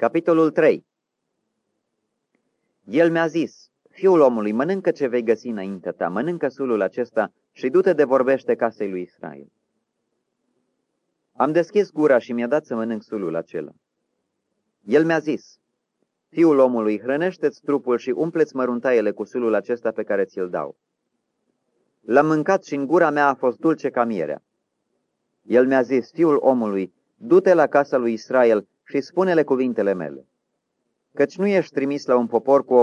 Capitolul 3. El mi-a zis: Fiul omului, mănâncă ce vei găsi înaintea ta, mănâncă sulul acesta și du-te de vorbește casei lui Israel. Am deschis gura și mi-a dat să mănânc sulul acela. El mi-a zis: Fiul omului, hrănește-ți trupul și umple-ți măruntaiele cu sulul acesta pe care ți-l dau. L-am mâncat și în gura mea a fost dulce ca mierea. El mi-a zis: Fiul omului, du-te la casa lui Israel și spune-le cuvintele mele. Căci nu ești trimis la un popor cu o